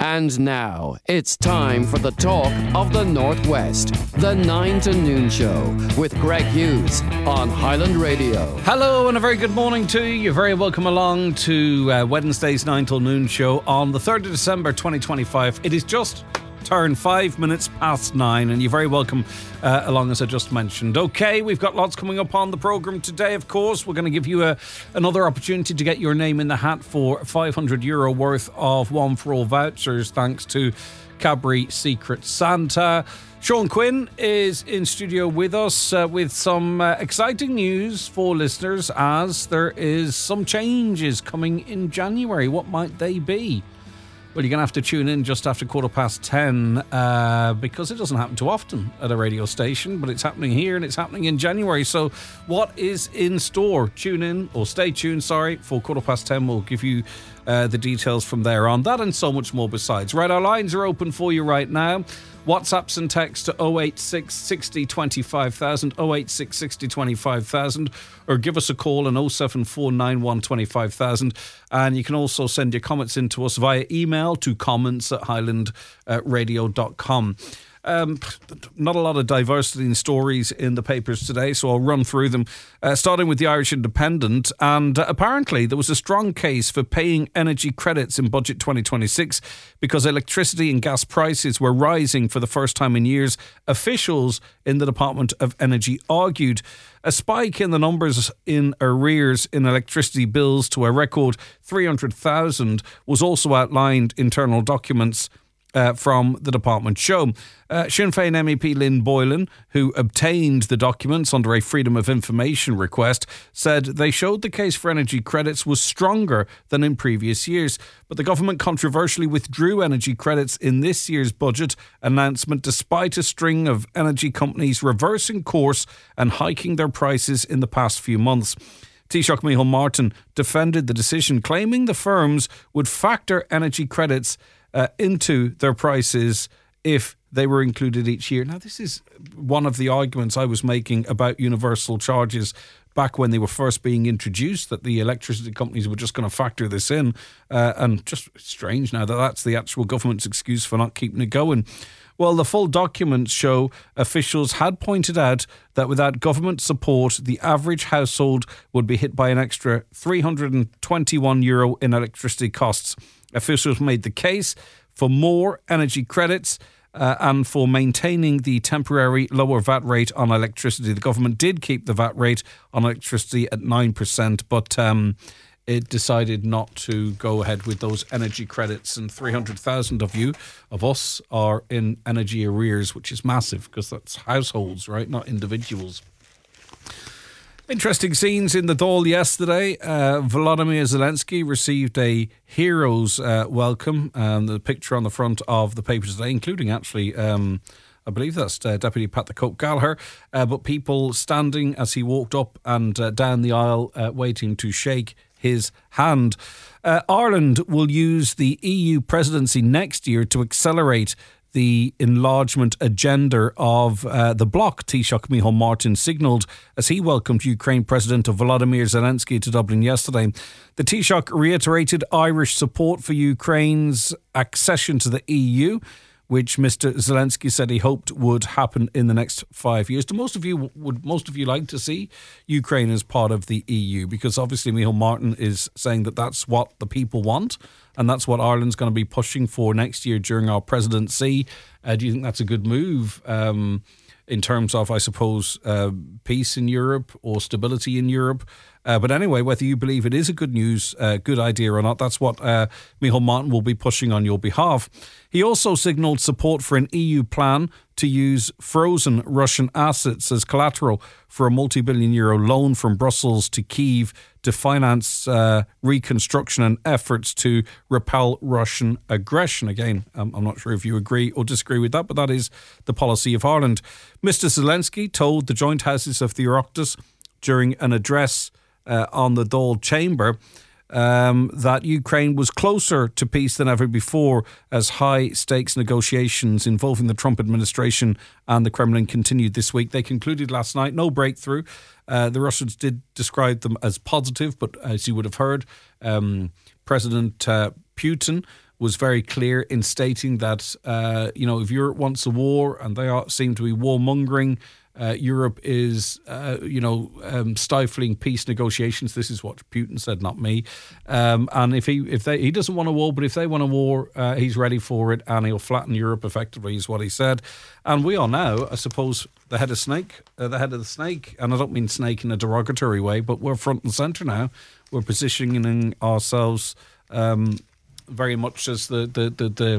And now, it's time for the talk of the Northwest. The 9 to Noon Show with Greg Hughes on Highland Radio. Hello and a very good morning to you. You're very welcome along to Wednesday's 9 till Noon Show on the 3rd of December 2025. It is just turned 5 minutes past 9 and you're very welcome along, as I just mentioned. Okay, we've got lots coming up on the programme today. Of course, we're going to give you another opportunity to get your name in the hat for €500 worth of One for All vouchers thanks to Cadbury Secret Santa. Sean Quinn is in studio with us with some exciting news for listeners, as there is some changes coming in January. What might they be? Well, you're going to have to tune in just after 10:15 because it doesn't happen too often at a radio station, but it's happening here and it's happening in January. So what is in store? Tune in, or stay tuned, for 10:15. We'll give you the details from there on. That and so much more besides. Right, our lines are open for you right now. WhatsApps and text to 086 60 25,000, 086 60 25,000, or give us a call on 07491 25,000. And you can also send your comments in to us via email to comments@highlandradio.com. Not a lot of diversity in stories in the papers today, so I'll run through them, starting with the Irish Independent. And apparently there was a strong case for paying energy credits in Budget 2026 because electricity and gas prices were rising for the first time in years. Officials in the Department of Energy argued a spike in the numbers in arrears in electricity bills to a record 300,000 was also outlined in internal documents from the department show. Sinn Féin MEP Lynn Boylan, who obtained the documents under a Freedom of Information request, said they showed the case for energy credits was stronger than in previous years. But the government controversially withdrew energy credits in this year's budget announcement, despite a string of energy companies reversing course and hiking their prices in the past few months. Taoiseach Micheál Martin defended the decision, claiming the firms would factor energy credits into their prices if they were included each year. Now, this is one of the arguments I was making about universal charges back when they were first being introduced, that the electricity companies were just going to factor this in. And just strange now that that's the actual government's excuse for not keeping it going. Well, the full documents show officials had pointed out that without government support, the average household would be hit by an extra €321 in electricity costs. Officials made the case for more energy credits and for maintaining the temporary lower VAT rate on electricity. The government did keep the VAT rate on electricity at 9%, but it decided not to go ahead with those energy credits. And 300,000 of us are in energy arrears, which is massive because that's households, right? Not individuals. Interesting scenes in the Dáil yesterday. Volodymyr Zelensky received a hero's welcome. The picture on the front of the papers today, including actually, I believe that's Deputy Pat the Cope Gallagher, but people standing as he walked up and down the aisle waiting to shake his hand. Ireland will use the EU presidency next year to accelerate the enlargement agenda of the bloc, Taoiseach Micheál Martin signalled as he welcomed Ukraine President Volodymyr Zelensky to Dublin yesterday. The Taoiseach reiterated Irish support for Ukraine's accession to the EU, which Mr. Zelensky said he hoped would happen in the next 5 years. Would most of you like to see Ukraine as part of the EU? Because obviously Micheál Martin is saying that that's what the people want, and that's what Ireland's going to be pushing for next year during our presidency. Do you think that's a good move in terms of, I suppose, peace in Europe or stability in Europe? But anyway, whether you believe it is a good idea or not, that's what Micheál Martin will be pushing on your behalf. He also signalled support for an EU plan to use frozen Russian assets as collateral for a multi-billion euro loan from Brussels to Kyiv to finance reconstruction and efforts to repel Russian aggression. Again, I'm not sure if you agree or disagree with that, but that is the policy of Ireland. Mr. Zelensky told the joint houses of the Oireachtas during an address on the Dáil chamber that Ukraine was closer to peace than ever before as high-stakes negotiations involving the Trump administration and the Kremlin continued this week. They concluded last night, no breakthrough. The Russians did describe them as positive, but as you would have heard, President Putin was very clear in stating that, if Europe wants a war, and they seem to be warmongering, Europe is, stifling peace negotiations. This is what Putin said, not me. And if he doesn't want a war, but if they want a war, he's ready for it, and he'll flatten Europe effectively, is what he said. And we are now, I suppose, the head of the snake, and I don't mean snake in a derogatory way, but we're front and centre now. We're positioning ourselves very much as the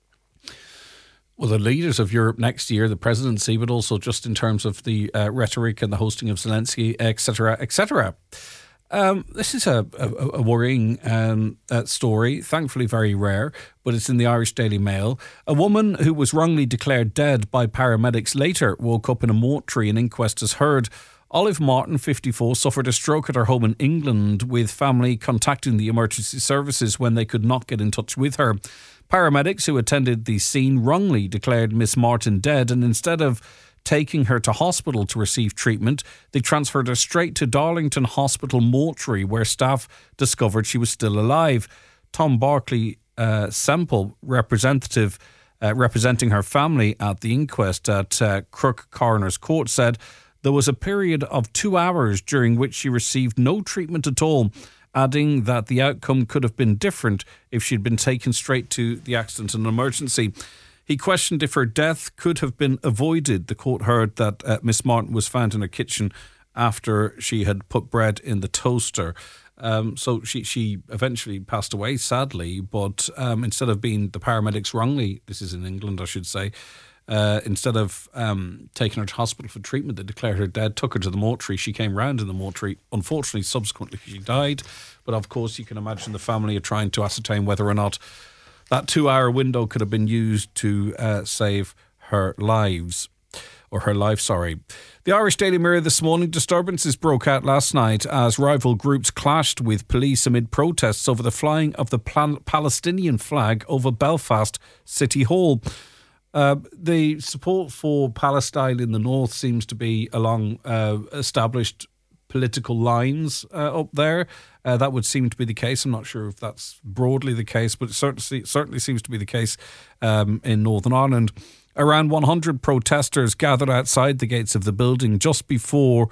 leaders of Europe next year, the presidency, but also just in terms of the rhetoric and the hosting of Zelensky, etc., etc. This is a worrying story, thankfully very rare, but it's in the Irish Daily Mail. A woman who was wrongly declared dead by paramedics later woke up in a mortuary. An inquest is heard. Olive Martin, 54, suffered a stroke at her home in England, with family contacting the emergency services when they could not get in touch with her. Paramedics who attended the scene wrongly declared Miss Martin dead, and instead of taking her to hospital to receive treatment, they transferred her straight to Darlington Hospital mortuary, where staff discovered she was still alive. Tom Barclay Semple, representing her family at the inquest at Crook Coroner's Court, said there was a period of 2 hours during which she received no treatment at all, adding that the outcome could have been different if she'd been taken straight to the accident and emergency. He questioned if her death could have been avoided. The court heard that Miss Martin was found in her kitchen after she had put bread in the toaster. So she eventually passed away, sadly, but instead of being the paramedics wrongly, this is in England, I should say, instead of taking her to hospital for treatment, they declared her dead, took her to the mortuary. She came round in the mortuary. Unfortunately, subsequently, she died. But of course, you can imagine the family are trying to ascertain whether or not that 2 hour window could have been used to save her life. The Irish Daily Mirror this morning: disturbances broke out last night as rival groups clashed with police amid protests over the flying of the Palestinian flag over Belfast City Hall. The support for Palestine in the north seems to be along established political lines up there. That would seem to be the case. I'm not sure if that's broadly the case, but it certainly seems to be the case in Northern Ireland. Around 100 protesters gathered outside the gates of the building just before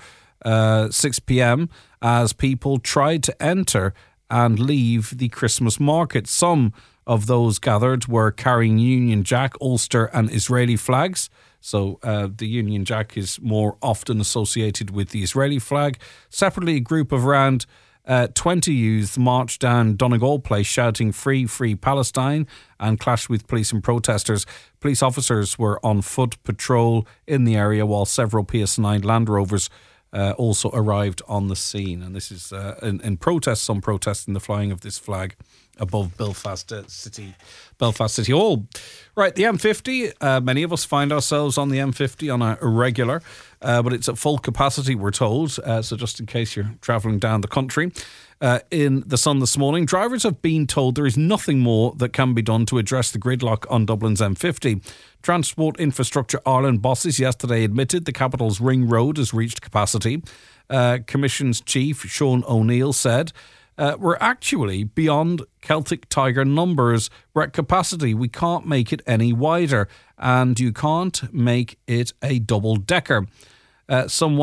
6 p.m. as people tried to enter and leave the Christmas market. Some of those gathered were carrying Union Jack, Ulster and Israeli flags. So the Union Jack is more often associated with the Israeli flag. Separately, a group of around 20 youths marched down Donegal Place shouting "Free, Free Palestine" and clashed with police and protesters. Police officers were on foot patrol in the area, while several PS9 Land Rovers also arrived on the scene. And this is in protest, some protesting the flying of this flag above Belfast City Hall. Right, the M50. Many of us find ourselves on the M50 on a regular, but it's at full capacity, we're told. So just in case you're travelling down the country. In the Sun this morning, drivers have been told there is nothing more that can be done to address the gridlock on Dublin's M50. Transport Infrastructure Ireland bosses yesterday admitted the capital's ring road has reached capacity. Commission's chief, Sean O'Neill, said, we're actually beyond Celtic Tiger numbers. We're at capacity. We can't make it any wider, and you can't make it a double-decker. Some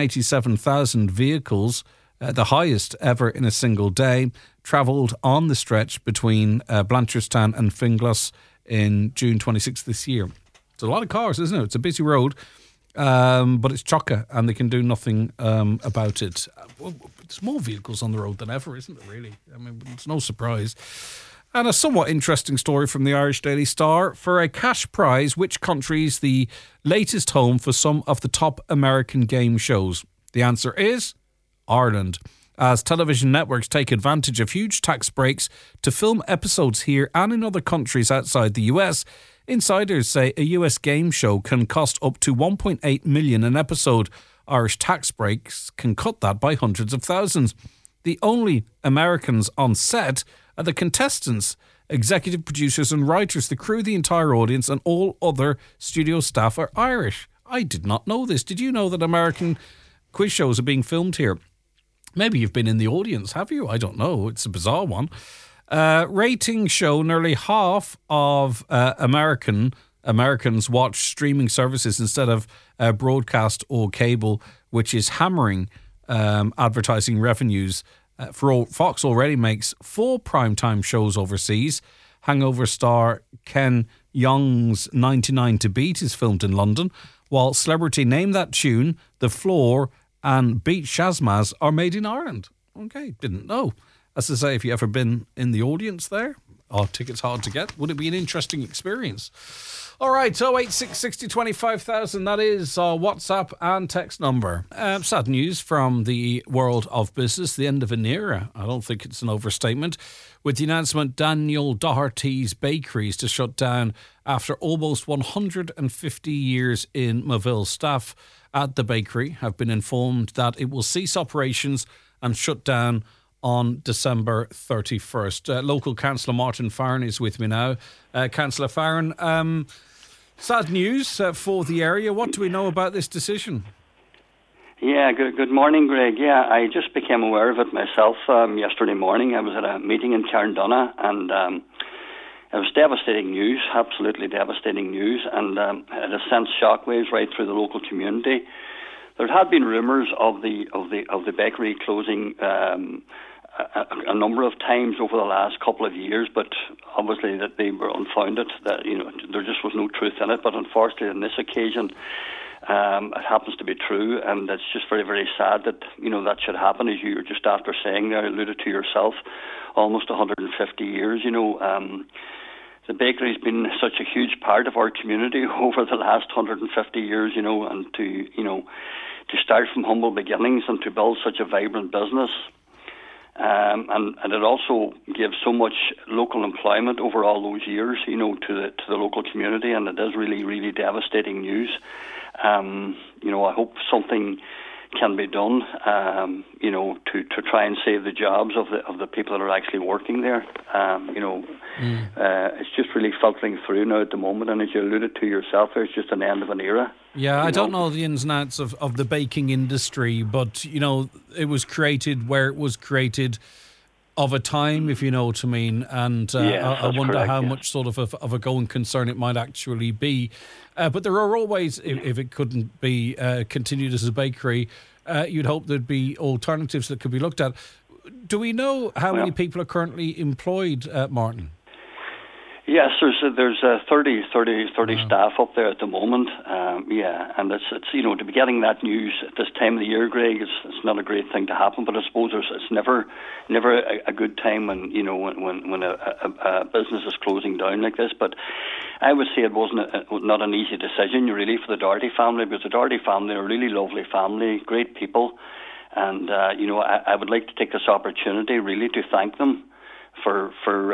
187,000 vehicles, the highest ever in a single day, travelled on the stretch between Blanchardstown and Finglas in June 26th this year. It's a lot of cars, isn't it? It's a busy road, but it's chocker, and they can do nothing about it. There's more vehicles on the road than ever, isn't there, really? I mean, it's no surprise. And a somewhat interesting story from the Irish Daily Star. For a cash prize, which country is the latest home for some of the top American game shows? The answer is Ireland. As television networks take advantage of huge tax breaks to film episodes here and in other countries outside the US, insiders say a US game show can cost up to $1.8 million an episode. Irish tax breaks can cut that by hundreds of thousands. The only Americans on set are the contestants, executive producers and writers. The crew, the entire audience and all other studio staff are Irish. I did not know this. Did you know that American quiz shows are being filmed here? Maybe you've been in the audience, have you? I don't know. It's a bizarre one. Ratings show nearly half of Americans watch streaming services instead of broadcast or cable, which is hammering advertising revenues. Fox already makes 4 primetime shows overseas. Hangover star Ken Jeong's 99 to Beat is filmed in London, while Celebrity Name That Tune, The Floor and Beat Shazmaz are made in Ireland. Okay, didn't know. As I say, if you ever been in the audience there, tickets hard to get. Would it be an interesting experience? All right, 086 60 25,000, that is our WhatsApp and text number. Sad news from the world of business, the end of an era. I don't think it's an overstatement. With the announcement Daniel Doherty's Bakeries to shut down after almost 150 years in Moville. Staff at the bakery have been informed that it will cease operations and shut down on December 31st. Local Councillor Martin Farron is with me now. Councillor Farron, sad news for the area. What do we know about this decision? Yeah, good morning, Greg. Yeah, I just became aware of it myself yesterday morning. I was at a meeting in Carndonagh, and it was devastating news, absolutely devastating news, and it has sent shockwaves right through the local community. There had been rumours of the bakery closing a number of times over the last couple of years, but obviously that they were unfounded. That there just was no truth in it. But unfortunately, on this occasion, it happens to be true, and it's just very, very sad that that should happen. As you were just after saying there, alluded to yourself, almost 150 years. The bakery's been such a huge part of our community over the last 150 years. And to start from humble beginnings and to build such a vibrant business. And it also gives so much local employment over all those years, to the local community, and it is really, really devastating news. I hope something can be done, to try and save the jobs of the people that are actually working there. It's just really filtering through now at the moment, and as you alluded to yourself, there's just an end of an era. Yeah, I don't know the ins and outs of the baking industry, but, it was created where it was created of a time, if you know what I mean, and I wonder correct, how much sort of a going concern it might actually be. But there are always, if it couldn't be continued as a bakery, you'd hope there'd be alternatives that could be looked at. Do we know how many people are currently employed, Martin? Yes, there's 30 staff up there at the moment. And it's to be getting that news at this time of the year, Greg, it's not a great thing to happen. But I suppose it's never a good time when a business is closing down like this. But I would say it wasn't not an easy decision really for the Doherty family, because the Doherty family are a really lovely family, great people, and I would like to take this opportunity really to thank them for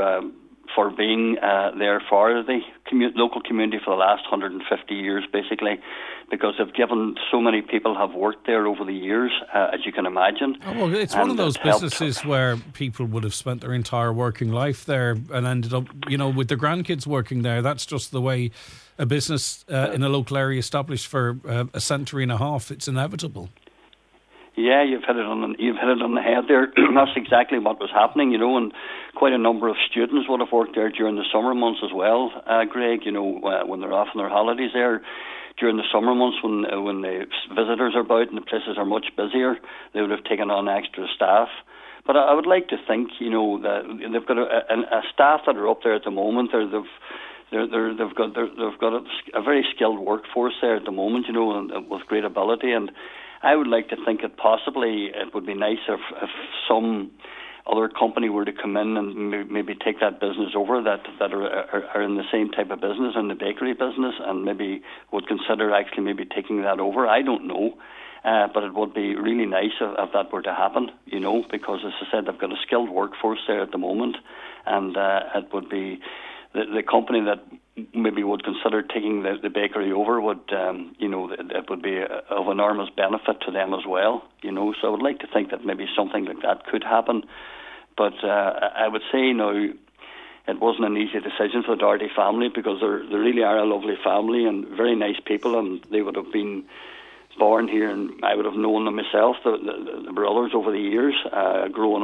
being there for the local community for the last 150 years, basically, because they've given so many people have worked there over the years, as you can imagine. Oh, well, it's one of those businesses where people would have spent their entire working life there and ended up, with their grandkids working there. That's just the way a business in a local area established for a century and a half. It's inevitable. Yeah, you've hit it on the head there. That's exactly what was happening, and quite a number of students would have worked there during the summer months as well, Greg. When they're off on their holidays there during the summer months, when the visitors are about and the places are much busier, they would have taken on extra staff. But I would like to think, that they've got a staff that are up there at the moment. They've got a very skilled workforce there at the moment, and with great ability. And I would like to think that possibly it would be nice if some other company were to come in and maybe take that business over that are in the same type of business, in the bakery business, and maybe would consider actually maybe taking that over. I don't know. But it would be really nice if that were to happen, because as I said, they've got a skilled workforce there at the moment, and it would be the company that maybe would consider taking the bakery over would, it would be of enormous benefit to them as well, So I would like to think that maybe something like that could happen. But I would say now it wasn't an easy decision for the Doherty family, because they really are a lovely family and very nice people, and they would have been born here, and I would have known them myself, the brothers over the years, growing up.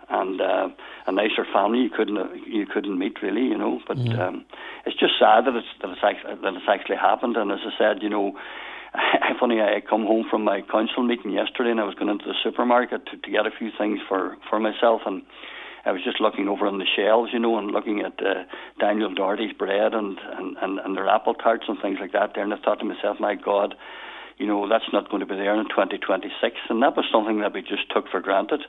and a nicer family you couldn't meet really, you know. But it's just sad that it's actually happened. And as I said, you know, funny, I come home from my council meeting yesterday, and I was going into the supermarket to get a few things for myself, and I was just looking over on the shelves, you know, and looking at Daniel Doherty's bread and their apple tarts and things like that there, and I thought to myself, my God, you know, that's not going to be there in 2026, and that was something that we just took for granted.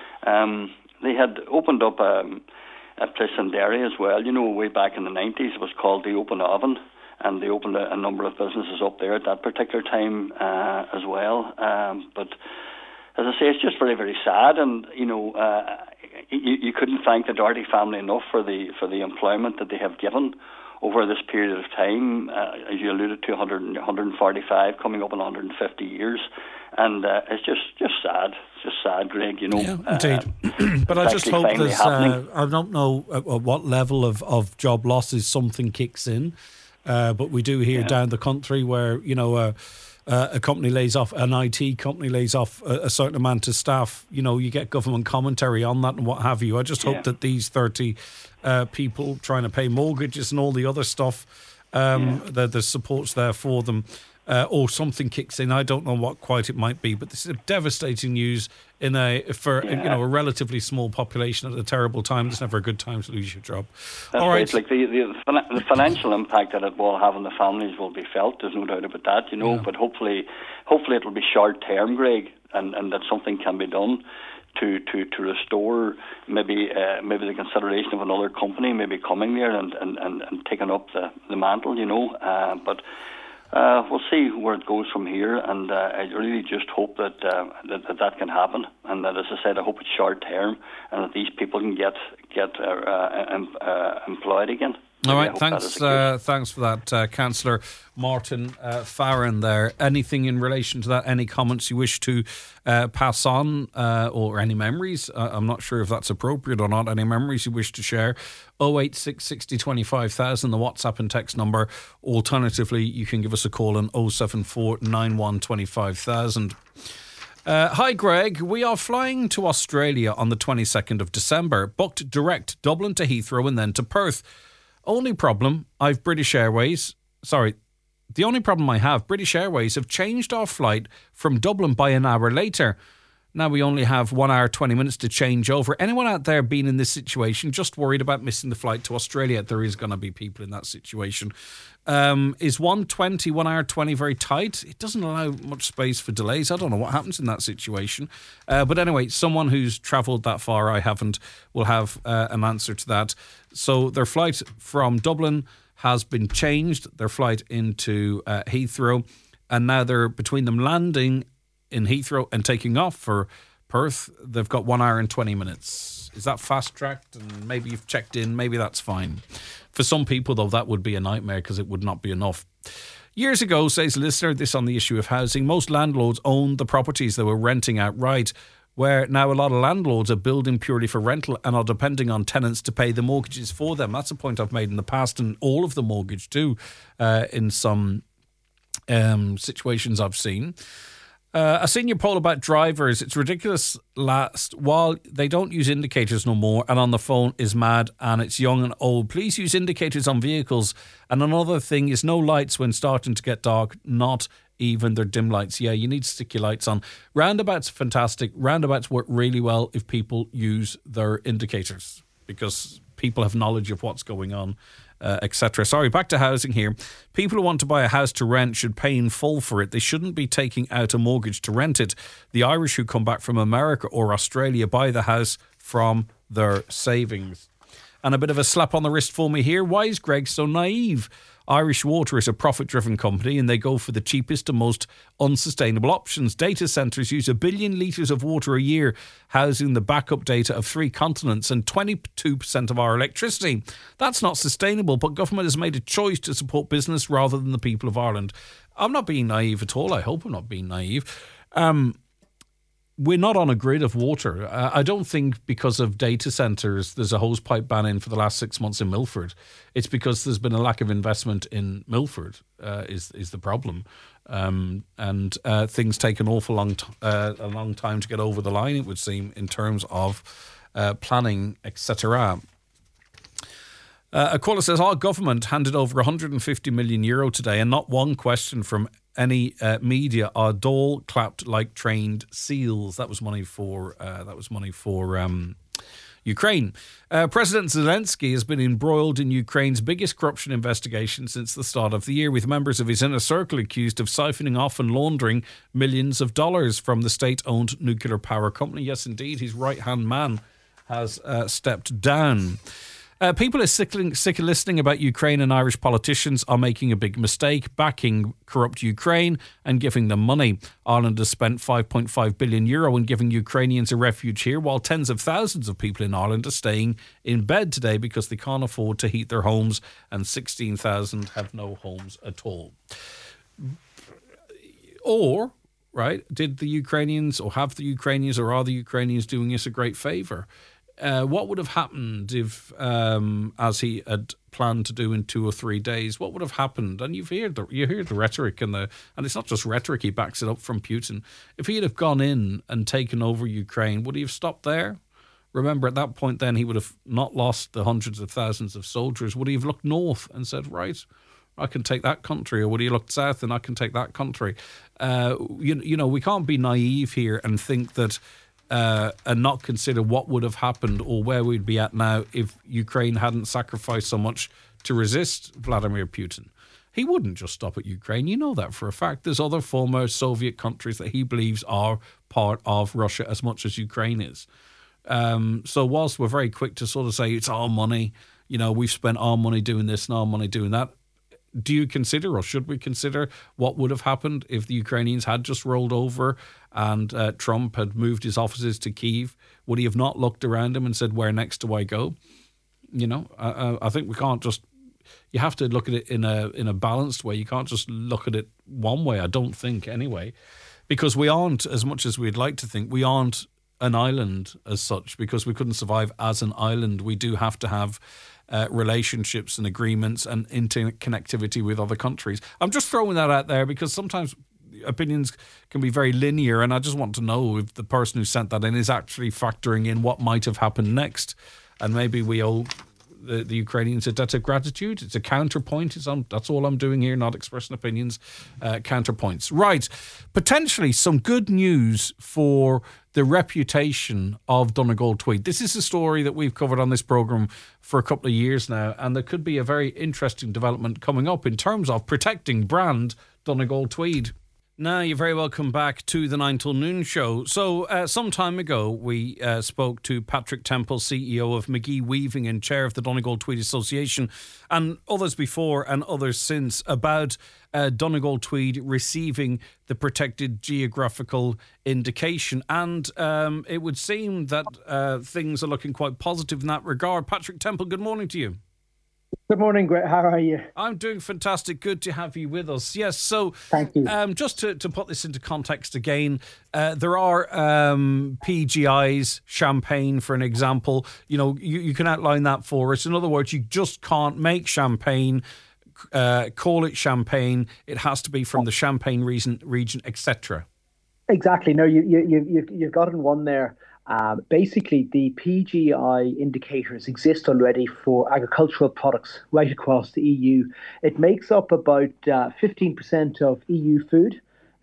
They had opened up a place in Derry as well, you know, way back in the 90s. It was called the Open Oven, and they opened a number of businesses up there at that particular time as well. But as I say, it's just very, very sad, and you know, you couldn't thank the Doherty family enough for the employment that they have given over this period of time. As you alluded to, 145 coming up in 150 years, and it's just sad. It's just sad, Greg. You know, yeah, indeed. But I just hope there's. I don't know at what level of job losses something kicks in. But we do hear down the country where, you know, a company lays off, an IT company lays off a certain amount of staff. You know, you get government commentary on that and what have you. I just hope that these 30 people trying to pay mortgages and all the other stuff, the support's there for them, or something kicks in. I don't know what quite it might be, but this is devastating news you know, a relatively small population at a terrible time. It's never a good time to lose your job. That's all right. Like the financial impact that it will have on the families will be felt. There's no doubt about that, you know. But hopefully it will be short term, Greg, and that something can be done to restore maybe the consideration of another company maybe coming there and taking up the mantle, you know. But we'll see where it goes from here, and I really just hope that can happen, and that, as I said, I hope it's short term, and that these people can get employed again. All right, thanks for that, Councillor Martin Farron there. Anything in relation to that, any comments you wish to pass on, or any memories? I'm not sure if that's appropriate or not. Any memories you wish to share? 086 60 25,000, the WhatsApp and text number. Alternatively, you can give us a call on 074 91 25,000. Hi Greg, we are flying to Australia on the 22nd of December, booked direct Dublin to Heathrow and then to Perth. Only problem, British Airways have changed our flight from Dublin by an hour later. Now we only have 1 hour, 20 minutes to change over. Anyone out there being in this situation, just worried about missing the flight to Australia? There is going to be people in that situation. Is 1 hour 20 very tight? It doesn't allow much space for delays. I don't know what happens in that situation. But anyway, someone who's travelled that far, I haven't, will have an answer to that. So their flight from Dublin has been changed, their flight into Heathrow, and now they're between them landing in Heathrow and taking off for Perth. They've got 1 hour and 20 minutes. Is that fast-tracked? And maybe you've checked in, maybe that's fine. For some people, though, that would be a nightmare because it would not be enough. Years ago, says a listener, this on the issue of housing, most landlords owned the properties they were renting outright, where now a lot of landlords are building purely for rental and are depending on tenants to pay the mortgages for them. That's a point I've made in the past, and all of the mortgage too, in some situations I've seen. A senior poll about drivers. It's ridiculous. While they don't use indicators no more, and on the phone is mad, and it's young and old. Please use indicators on vehicles. And another thing is no lights when starting to get dark, not even their dim lights. Yeah, you need to stick your lights on. Roundabouts are fantastic. Roundabouts work really well if people use their indicators, because people have knowledge of what's going on, etc. Sorry, back to housing here. People who want to buy a house to rent should pay in full for it. They shouldn't be taking out a mortgage to rent it. The Irish who come back from America or Australia buy the house from their savings. And a bit of a slap on the wrist for me here. Why is Greg so naive? Irish Water is a profit-driven company and they go for the cheapest and most unsustainable options. Data centres use 1 billion litres of water a year, housing the backup data of 3 continents and 22% of our electricity. That's not sustainable, but government has made a choice to support business rather than the people of Ireland. I'm not being naive at all. I hope I'm not being naive. We're not on a grid of water. I don't think because of data centres there's a hosepipe ban in for the last 6 months in Milford. It's because there's been a lack of investment in Milford is the problem. And things take an awful long time to get over the line, it would seem, in terms of planning, etc. Aquila says, our government handed over €150 million today, and not one question from any media. Our Dáil clapped like trained seals. That was money for Ukraine. President Zelensky has been embroiled in Ukraine's biggest corruption investigation since the start of the year, with members of his inner circle accused of siphoning off and laundering millions of dollars from the state-owned nuclear power company. Yes, indeed, his right-hand man has stepped down. People are sick of listening about Ukraine, and Irish politicians are making a big mistake, backing corrupt Ukraine and giving them money. Ireland has spent €5.5 billion in giving Ukrainians a refuge here, while tens of thousands of people in Ireland are staying in bed today because they can't afford to heat their homes, and 16,000 have no homes at all. Or, right, did the Ukrainians, or have the Ukrainians, or are the Ukrainians doing us a great favour? What would have happened if, as he had planned to do in 2 or 3 days, what would have happened? And you hear the rhetoric and it's not just rhetoric, he backs it up from Putin. If he had have gone in and taken over Ukraine, would he have stopped there? Remember, at that point then, he would have not lost the hundreds of thousands of soldiers. Would he have looked north and said, right, I can take that country? Or would he have looked south and I can take that country? We can't be naive here and think that and not consider what would have happened or where we'd be at now if Ukraine hadn't sacrificed so much to resist Vladimir Putin. He wouldn't just stop at Ukraine. You know that for a fact. There's other former Soviet countries that he believes are part of Russia as much as Ukraine is. So whilst we're very quick to sort of say it's our money, we've spent our money doing this and our money doing that, do you consider, or should we consider, what would have happened if the Ukrainians had just rolled over and Trump had moved his offices to Kyiv? Would he have not looked around him and said, where next do I go? I think we can't just... You have to look at it in a balanced way. You can't just look at it one way, I don't think, anyway. Because we aren't, as much as we'd like to think, we aren't an island as such, because we couldn't survive as an island. We do have to have relationships and agreements and interconnectivity with other countries. I'm just throwing that out there because sometimes opinions can be very linear, and I just want to know if the person who sent that in is actually factoring in what might have happened next. And maybe we owe the Ukrainians a debt of gratitude. It's a counterpoint. That's all I'm doing here, not expressing opinions. Counterpoints. Right. Potentially some good news for the reputation of Donegal Tweed. This is a story that we've covered on this programme for a couple of years now, and there could be a very interesting development coming up in terms of protecting brand Donegal Tweed. Now, you're very welcome back to the 9 till noon show. So, some time ago, we spoke to Patrick Temple, CEO of McGee Weaving and chair of the Donegal Tweed Association, and others before and others since, about Donegal Tweed receiving the protected geographical indication. And it would seem that things are looking quite positive in that regard. Patrick Temple, good morning to you. Good morning, Greg. How are you? I'm doing fantastic. Good to have you with us. Yes, so thank you. Just to put this into context again, there are PGIs, champagne, for an example. You can outline that for us. In other words, you just can't make champagne, call it champagne. It has to be from the Champagne region, etc. Exactly. No, you've got in one there. Basically, the PGI indicators exist already for agricultural products right across the EU. It makes up about 15% of EU food,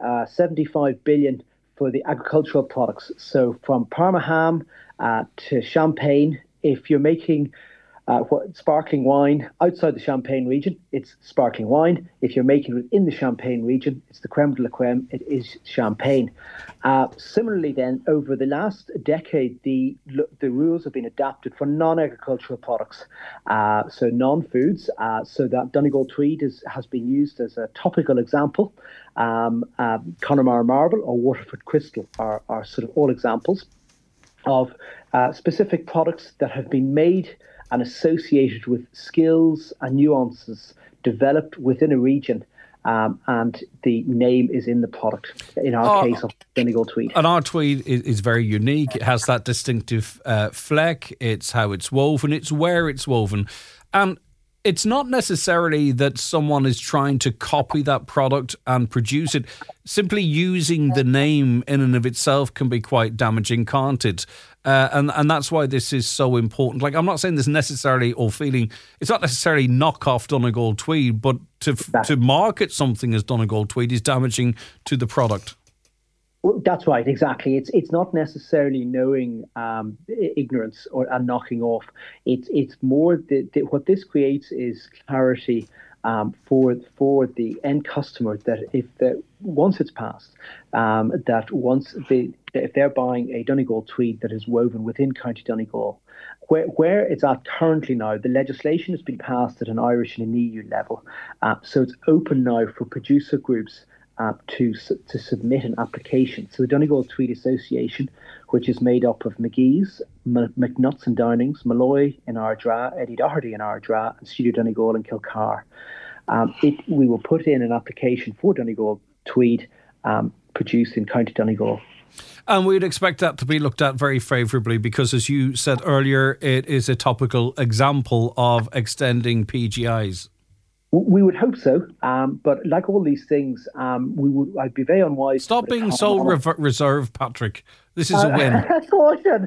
75 billion for the agricultural products. So from Parma ham to champagne, if you're making sparkling wine outside the Champagne region, it's sparkling wine. If you're making it in the Champagne region, it's the creme de la creme, it is champagne. Similarly then, over the last decade, the rules have been adapted for non-agricultural products, so non-foods, so that Donegal Tweed has been used as a topical example. Connemara Marble or Waterford Crystal are sort of all examples of specific products that have been made and associated with skills and nuances developed within a region, and the name is in the product, in our case of Donegal Tweed. And our tweed is very unique. It has that distinctive fleck. It's how it's woven. It's where it's woven. And It's not necessarily that someone is trying to copy that product and produce it. Simply using the name in and of itself can be quite damaging, can't it? And that's why this is so important. Like, I'm not saying there's necessarily, or feeling, it's not necessarily knockoff Donegal tweed, but to market something as Donegal tweed is damaging to the product. Well, that's right, exactly. It's not necessarily knowing ignorance and knocking off. It's more what this creates is clarity for the end customer, that once it's passed, if they're buying a Donegal tweed that is woven within County Donegal, where it's at currently now, the legislation has been passed at an Irish and an EU level, so it's open now for producer groups to submit an application. So the Donegal Tweed Association, which is made up of McGee's, McNutt's and Downings, Malloy in Ardra, Eddie Doherty in Ardra, and Studio Donegal in Kilcar. We will put in an application for Donegal Tweed produced in County Donegal. And we'd expect that to be looked at very favourably because, as you said earlier, it is a topical example of extending PGIs. We would hope so, but like all these things, I'd be very unwise. Stop being so reserved, Patrick. This is a win. Caution.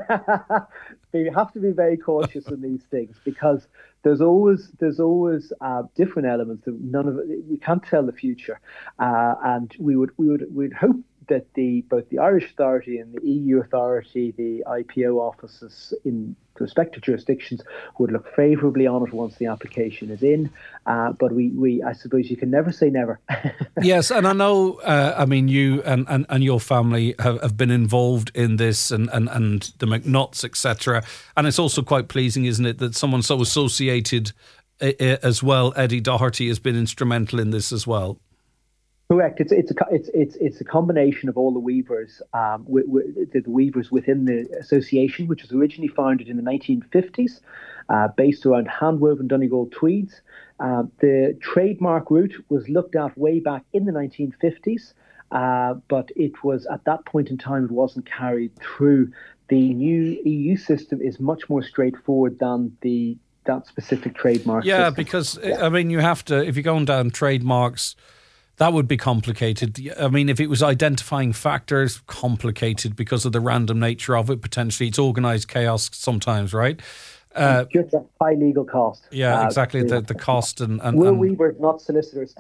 You have to be very cautious in these things because there's always different elements. We can't tell the future, and we'd hope that both the Irish Authority and the EU Authority, the IPO offices in respective jurisdictions, would look favourably on it once the application is in. But I suppose you can never say never. Yes, and I know, you and your family have been involved in this and the McNutts, etc. And it's also quite pleasing, isn't it, that someone so associated as well, Eddie Doherty, has been instrumental in this as well. Correct. It's a combination of all the weavers, the weavers within the association, which was originally founded in the 1950s, based around hand-woven Donegal tweeds. The trademark route was looked at way back in the 1950s, but it was at that point in time it wasn't carried through. The new EU system is much more straightforward than that specific trademark. Yeah, system. because you have to, if you're going down trademarks, that would be complicated. I mean, if it was identifying factors, complicated because of the random nature of it, potentially. It's organised chaos sometimes, right? Just a high legal cost. Yeah, exactly. The cost and we're weavers, not solicitors.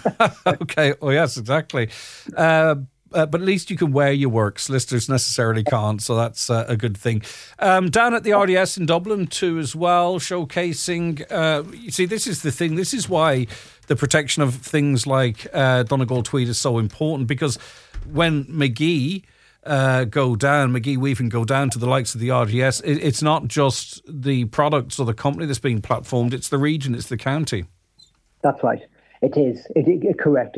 Okay. Oh, yes, exactly. But at least you can wear your work. Solicitors necessarily can't, so that's a good thing. Down at the RDS in Dublin too as well, showcasing... you see, this is the thing. This is why the protection of things like Donegal tweed is so important, because when McGee Weaving go down to the likes of the RDS, it's not just the products or the company that's being platformed, it's the region, it's the county. That's right. It is. Correct.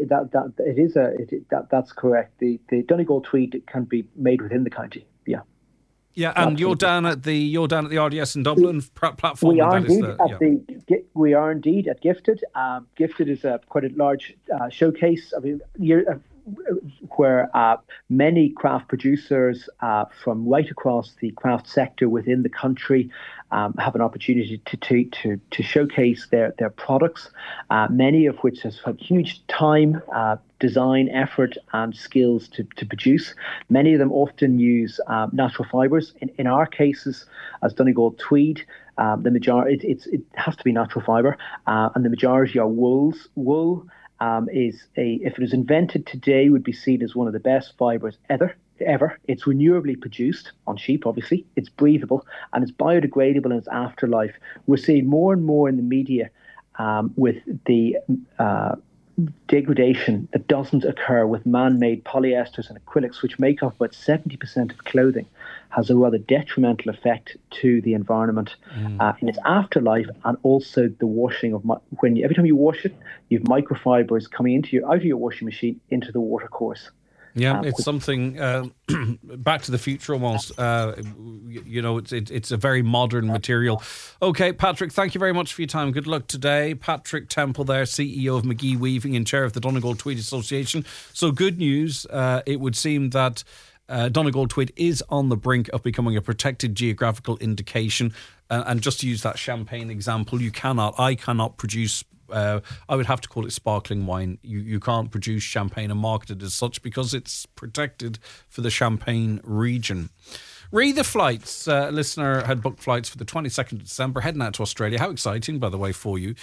That's correct. The Donegal tweed can be made within the county. Yeah. Yeah, and absolutely. You're down at the RDS in Dublin platform. We are indeed at Gifted. Gifted is quite a large showcase. I mean, where many craft producers from right across the craft sector within the country have an opportunity to showcase their products, many of which has had huge time, design, effort and skills to produce. Many of them often use natural fibres. In our cases, as Donegal tweed, the majority it has to be natural fibre, and the majority are wools. Wool if it was invented today, would be seen as one of the best fibres ever. It's renewably produced on sheep, obviously. It's breathable and it's biodegradable in its afterlife. We're seeing more and more in the media with the degradation that doesn't occur with man-made polyesters and acrylics, which make up about 70% of clothing, has a rather detrimental effect to the environment in its afterlife, and also the washing of every time you wash it, you have microfibers coming out of your washing machine into the watercourse. Yeah, it's something Back to the Future almost. It's a very modern material. Okay, Patrick, thank you very much for your time. Good luck today. Patrick Temple there, CEO of McGee Weaving and chair of the Donegal Tweed Association. So good news. It would seem that Donegal Tweed is on the brink of becoming a protected geographical indication. And just to use that champagne example, I cannot produce, I would have to call it sparkling wine. You can't produce champagne and market it as such because it's protected for the Champagne region. Read the flights. A listener had booked flights for the 22nd of December, heading out to Australia. How exciting, by the way, for you.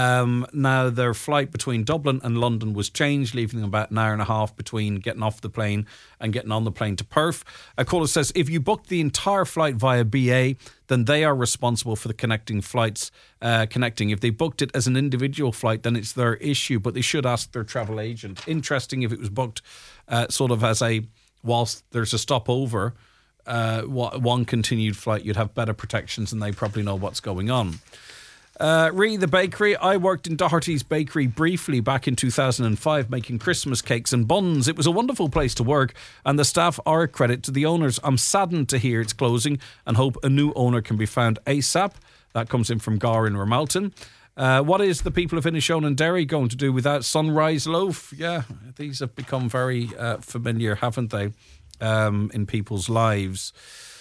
Now, their flight between Dublin and London was changed, leaving them about an hour and a half between getting off the plane and getting on the plane to Perth. A caller says, if you booked the entire flight via BA, then they are responsible for the connecting flights. If they booked it as an individual flight, then it's their issue, but they should ask their travel agent. Interesting if it was booked sort of as whilst there's a stopover, one continued flight, you'd have better protections and they probably know what's going on. The bakery. I worked in Doherty's Bakery briefly back in 2005 making Christmas cakes and buns. It was a wonderful place to work and the staff are a credit to the owners. I'm saddened to hear it's closing and hope a new owner can be found ASAP. That comes in from Gar in Ramalton. What is the people of Inishowen and Derry going to do without Sunrise Loaf? Yeah, these have become very familiar, haven't they? In people's lives.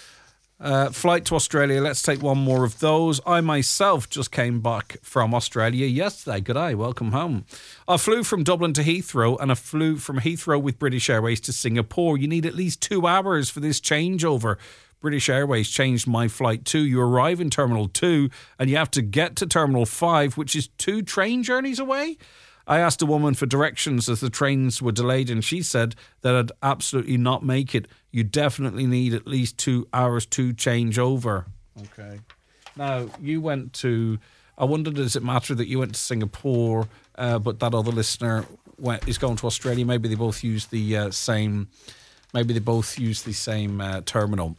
Flight to Australia, let's take one more of those. I myself just came back from Australia yesterday. Good day, welcome home. I flew from Dublin to Heathrow and I flew from Heathrow with British Airways to Singapore. You need at least 2 hours for this changeover. British Airways changed my flight too. You arrive in Terminal 2 and you have to get to Terminal 5, which is 2 train journeys away. I asked a woman for directions as the trains were delayed and she said that I'd absolutely not make it. You definitely need at least 2 hours to change over. Okay. Now, you went to... I wondered, does it matter that you went to Singapore, but that other listener is going to Australia? Maybe they both use the same... Maybe they both use the same terminal.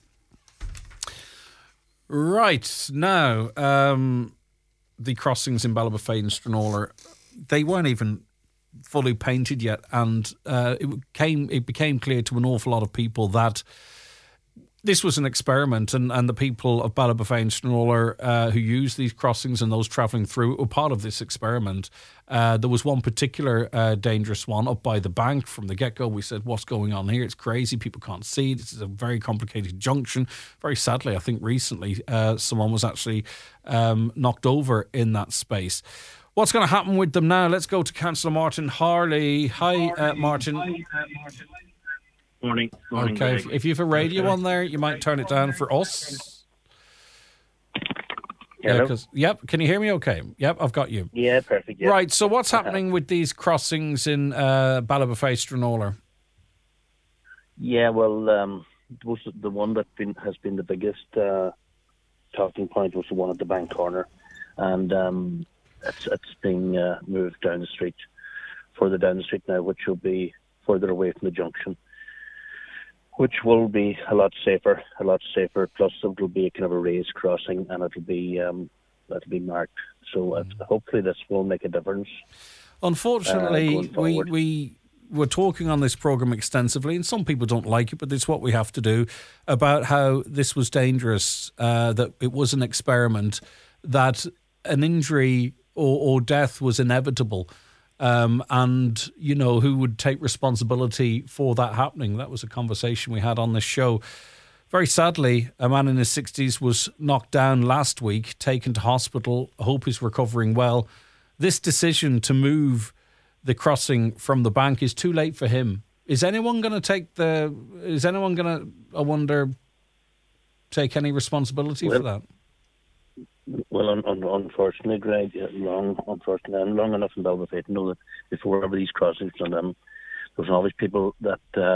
Right. Now, the crossings in Ballybofey and Stranraer... They weren't even fully painted yet, and it became clear to an awful lot of people that this was an experiment, and the people of Ballybofey and Stranraer who use these crossings and those travelling through were part of this experiment. There was one particular dangerous one up by the bank from the get-go. We said, what's going on here? It's crazy. People can't see. This is a very complicated junction. Very sadly, I think recently someone was actually knocked over in that space. What's going to happen with them now? Let's go to Councillor Martin Harley. Hi, Martin. Morning. Okay, if you have a radio on there, you might turn it down for us. Hello? Yep, can you hear me okay? Yep, I've got you. Yeah, perfect. Yeah. Right, so what's happening with these crossings in Ballybofey, Stranraer? Yeah, well, the one that has been the biggest talking point was the one at the bank corner. And it's being moved down the street, further down the street now, which will be further away from the junction, which will be a lot safer. Plus, it'll be a kind of a raised crossing, and it'll be marked. So hopefully, this will make a difference. Unfortunately, we were talking on this programme extensively, and some people don't like it, but it's what we have to do, about how this was dangerous, that it was an experiment, that an injury or death was inevitable, and you know who would take responsibility for that happening. That was a conversation we had on this show. Very sadly, a man in his 60s was knocked down last week, taken to hospital. I hope he's recovering well. This decision to move the crossing from the bank is too late for him. Is anyone going to take I wonder, take any responsibility for that? Well, unfortunately, Greg, long enough in Ballybofey to know that before ever these crossings were done, there's always people that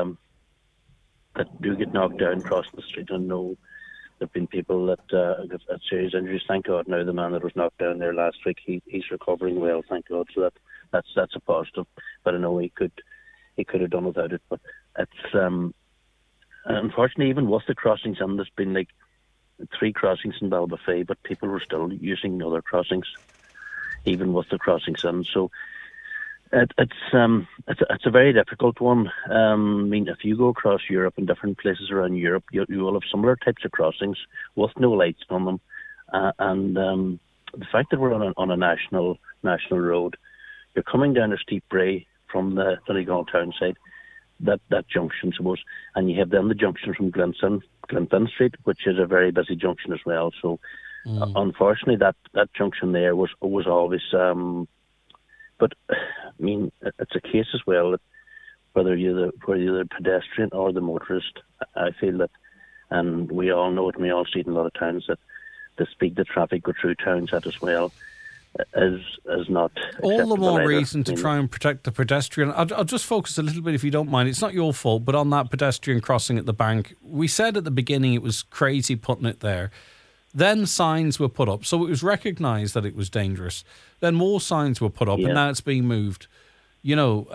do get knocked down crossing the street. And know there've been people that got serious injuries. Thank God, now the man that was knocked down there last week, he's recovering well. Thank God. So that's a positive. But I know he could have done without it. But it's unfortunately, even with the crossings, and there's been like 3 crossings in Ballybofey, but people were still using other crossings, even with the crossings in. So it's a very difficult one. I mean, if you go across Europe and different places around Europe, you will have similar types of crossings with no lights on them, and the fact that we're on a national road, you're coming down a steep brae from the Donegal town side, that junction, suppose, and you have then the junction from Glenfin Street, which is a very busy junction as well. So, unfortunately, that junction there was always. But I mean, it's a case as well that whether you're the pedestrian or the motorist, I feel that, and we all know it, and we all see it in a lot of towns, that the speed that traffic go through towns at as well is not all the more either. reason to try and protect the pedestrian. I'll just focus a little bit, if you don't mind. It's not your fault, but on that pedestrian crossing at the bank, we said at the beginning it was crazy putting it there. Then signs were put up, so it was recognised that it was dangerous. Then more signs were put up, and now it's being moved. You know,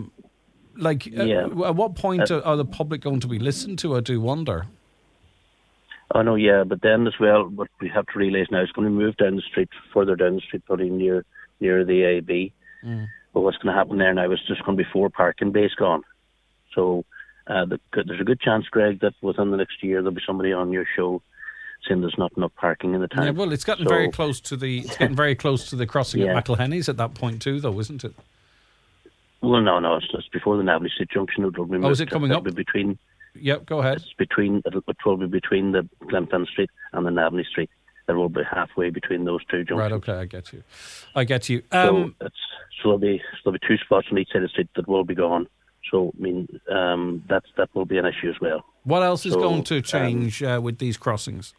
at what point are the public going to be listened to, I do wonder? Oh no, yeah, but then as well, what we have to realise now, it's going to move down the street, further down the street, probably near the AB. But what's going to happen there now is there's going to be 4 parking bays gone. So there's a good chance, Greg, that within the next year there'll be somebody on your show saying there's not enough parking in the town. Yeah, well, it's getting very close to the crossing at McElhenny's at that point too, though, isn't it? Well, no, it's before the Navanny Street junction. Is it coming up? Between. Yep, go ahead. It will be between the Glenfin Street and the Navanny Street. It will be halfway between those two junctions. Right, okay, I get you. So there'll be 2 spots on each side of the street that will be gone. So I mean, that will be an issue as well. What else is going to change with these crossings?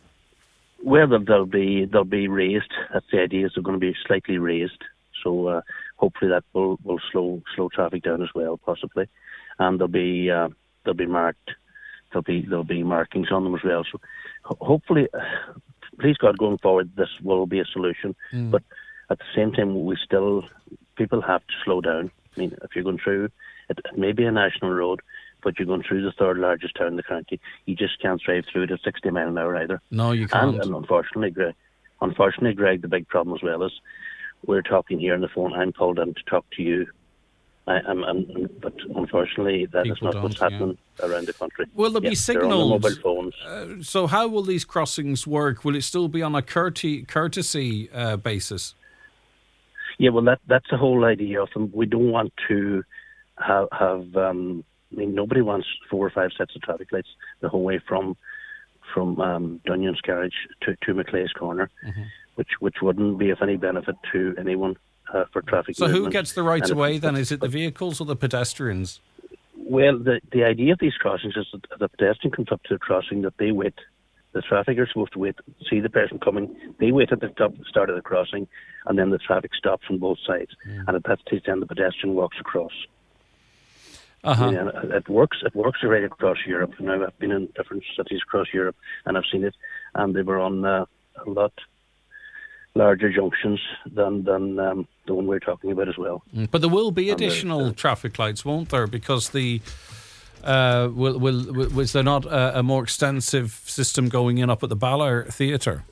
Well, they'll be raised. That's the idea. Is they're going to be slightly raised. So hopefully that will slow traffic down as well, possibly. And they'll be marked. There'll be markings on them as well. So hopefully, please God, going forward, this will be a solution. But at the same time, people have to slow down. I mean, if you're going through, it may be a national road, but you're going through the 3rd largest town in the county. You just can't drive through it at 60 miles an hour either. No, you can't. And unfortunately, Greg, the big problem as well is we're talking here on the phone. I'm called in to talk to you. But unfortunately, that is not what's happening around the country. Will there be signals? Mobile phones. So how will these crossings work? Will it still be on a courtesy basis? Yeah, well, that's the whole idea of them. We don't want to have I mean, nobody wants 4 or 5 sets of traffic lights the whole way from Dunyon's Garage to Macleay's Corner, which wouldn't be of any benefit to anyone for traffic. So who gets the right of way then? Is it the vehicles or the pedestrians? Well, the idea of these crossings is that the pedestrian comes up to the crossing, that they wait. The traffic are supposed to wait, see the person coming. They wait at the start of the crossing, and then the traffic stops on both sides. And at that stage, then the pedestrian walks across. It works right across Europe. Now, I've been in different cities across Europe, and I've seen it, and they were on a lot larger junctions than the one we're talking about as well. But there will be additional traffic lights, won't there? Because was there not a more extensive system going in up at the Ballard Theatre?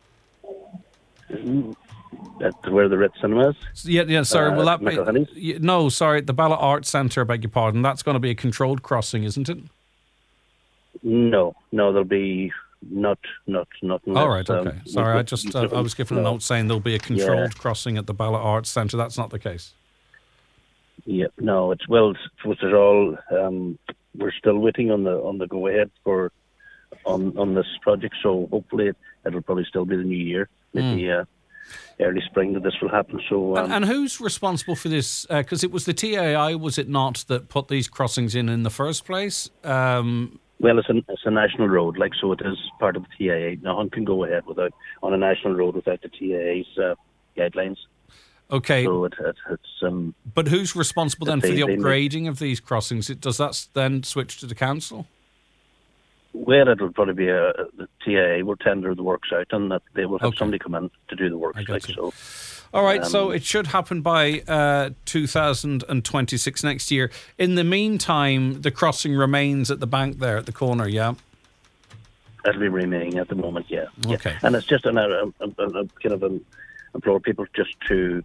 Where the Ritz Cinema is? Yeah, sorry. Will that be? No, sorry. The Ballard Arts Centre, beg your pardon. That's going to be a controlled crossing, isn't it? No, there'll be not. All right, okay. Sorry, I was given a note saying there'll be a controlled crossing at the Ballard Arts Centre. That's not the case. Yeah, no. There's all. We're still waiting on the go ahead on this project. So hopefully it'll probably still be the new year, maybe early spring, that this will happen. So and who's responsible for this? Because it was the TAI, was it not, that put these crossings in the first place? Well, it's a national road, so it is part of the TAA. No one can go ahead on a national road without the TAA's guidelines. Okay. So it's but who's responsible then for the upgrading of these crossings? Does that then switch to the council? Well, it will probably be the TAA will tender the works out, and that they will have somebody come in to do the works. So. All right, so it should happen by 2026 next year. In the meantime, the crossing remains at the bank there at the corner, yeah? It'll be remaining at the moment, yeah. Okay. And it's just implore people just to,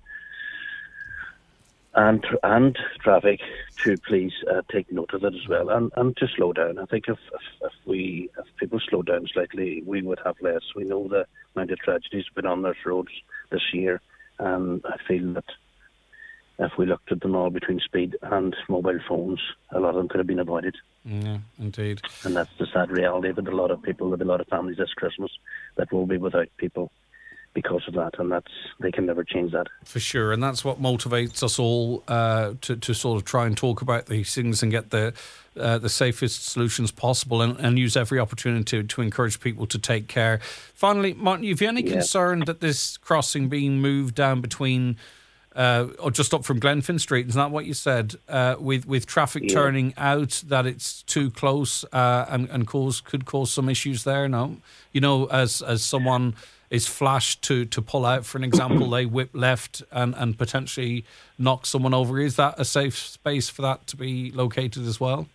and traffic to please take note of it as well, and to slow down. I think if people slow down slightly, we would have less. We know the amount of tragedies been on those roads this year. And I feel that if we looked at them all between speed and mobile phones, a lot of them could have been avoided. Yeah, indeed. And that's the sad reality. But a lot of people, there'll be a lot of families this Christmas that will be without people because of that, and they can never change that. For sure, and that's what motivates us all to sort of try and talk about these things and get the safest solutions possible, and use every opportunity to encourage people to take care. Finally, Martin, have you any concern that this crossing being moved down between or just up from Glenfin Street, is that what you said, with traffic turning out, that it's too close and could cause some issues there? No, as someone is flashed to pull out, for an example, they whip left and potentially knock someone over. Is that a safe space for that to be located as well?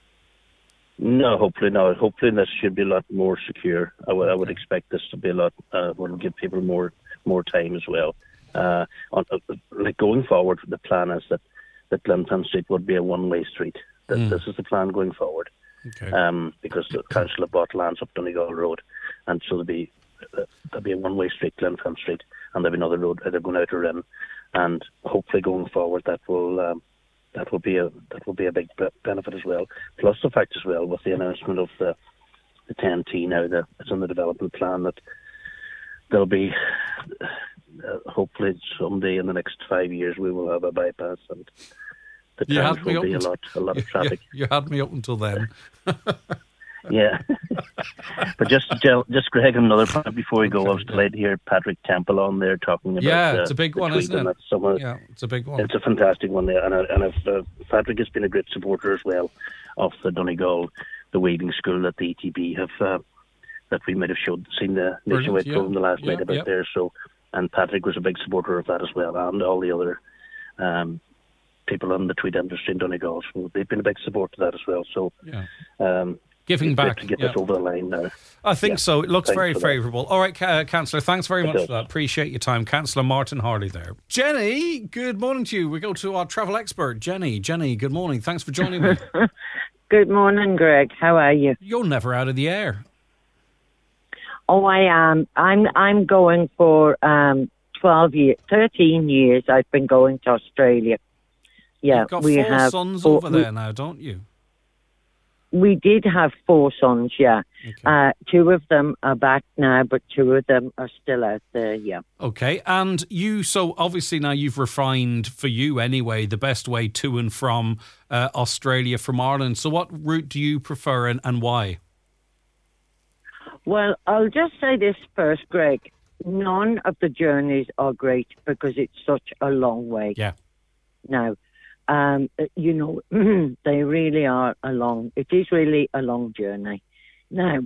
No, hopefully not. Hopefully this should be a lot more secure. I would expect this to be a lot, would give people more time as well. Going forward, the plan is that Glenfin Street would be a one-way street. This is the plan going forward. Okay. Because the council have bought lands up Donegal Road, and so there'll be a one-way street, Glenfin Street, and there'll be another road either going out or in. And hopefully going forward, that will be a big benefit as well. Plus the fact as well, with the announcement of the 10T now, that it's in the development plan, that there'll be hopefully someday in the next 5 years we will have a bypass, and the towns will be a lot of traffic. You had me up until then. Yeah. But just Greg, another point before we go, I was delighted to hear Patrick Temple on there talking about it's a big one, isn't it? It's a big one. It's a fantastic one there, and Patrick has been a great supporter as well of the Donegal, the weaving school that the ETB have, that we might have seen the nationwide program the last night about there. So, and Patrick was a big supporter of that as well, and all the other people in the tweed industry in Donegal. So they've been a big support to that as well. So. Giving back to get this over the line now. I think so. It looks very favourable. All right, Councillor, thanks very much for that. Appreciate your time. Councillor Martin Harley there. Jenny, good morning to you. We go to our travel expert, Jenny. Jenny, good morning. Thanks for joining me. Good morning, Greg. How are you? You're never out of the air. Oh, I am. I'm going for 13 years. I've been going to Australia. Yeah, you've got four sons over there now, don't you? We did have 4 sons, yeah. Okay. 2 of them are back now, but 2 of them are still out there, yeah. Okay, and so obviously now you've refined, for you anyway, the best way to and from Australia from Ireland. So what route do you prefer and why? Well, I'll just say this first, Greg. None of the journeys are great because it's such a long way. Yeah. Now, they really are it is really a long journey. Now,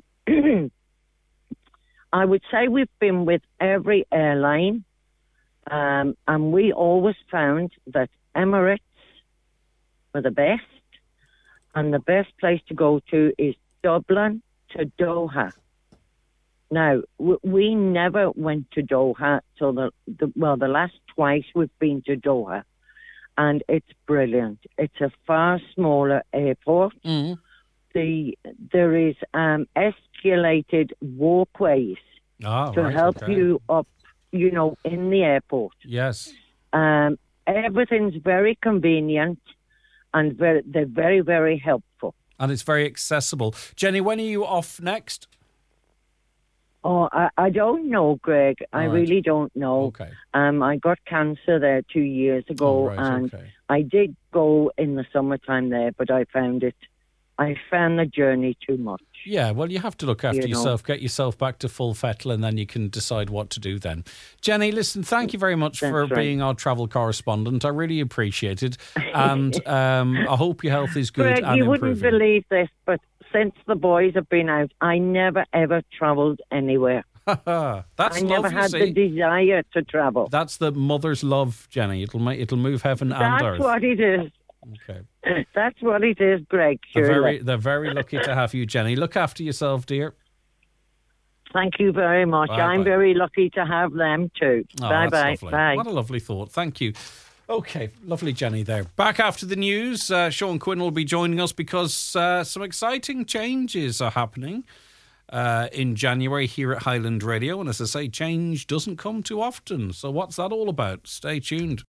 I would say we've been with every airline, and we always found that Emirates were the best, and the best place to go to is Dublin to Doha. Now, we never went to Doha till the last twice we've been to Doha. And it's brilliant. It's a far smaller airport. Mm-hmm. There is escalated walkways to help you up, in the airport. Yes. Everything's very convenient, and they're very, very helpful. And it's very accessible. Jenny, when are you off next? Oh, I don't know, Greg. I really don't know. Okay. I got cancer there 2 years ago, and I did go in the summertime there, but I found the journey too much. Yeah, well, you have to look after yourself, get yourself back to full fettle, and then you can decide what to do then. Jenny, listen, thank you very much for being our travel correspondent. I really appreciate it. And I hope your health is good Greg, and improving. You wouldn't believe this, but since the boys have been out, I never, ever travelled anywhere. I never had the desire to travel. That's the mother's love, Jenny. It'll move heaven and earth. That's what it is. Okay. That's what it is, Greg. Surely. They're very lucky to have you, Jenny. Look after yourself, dear. Thank you very much. I'm very lucky to have them too. Bye-bye. Bye. What a lovely thought. Thank you. Okay, lovely Jenny there. Back after the news, Sean Quinn will be joining us because some exciting changes are happening in January here at Highland Radio. And as I say, change doesn't come too often. So what's that all about? Stay tuned.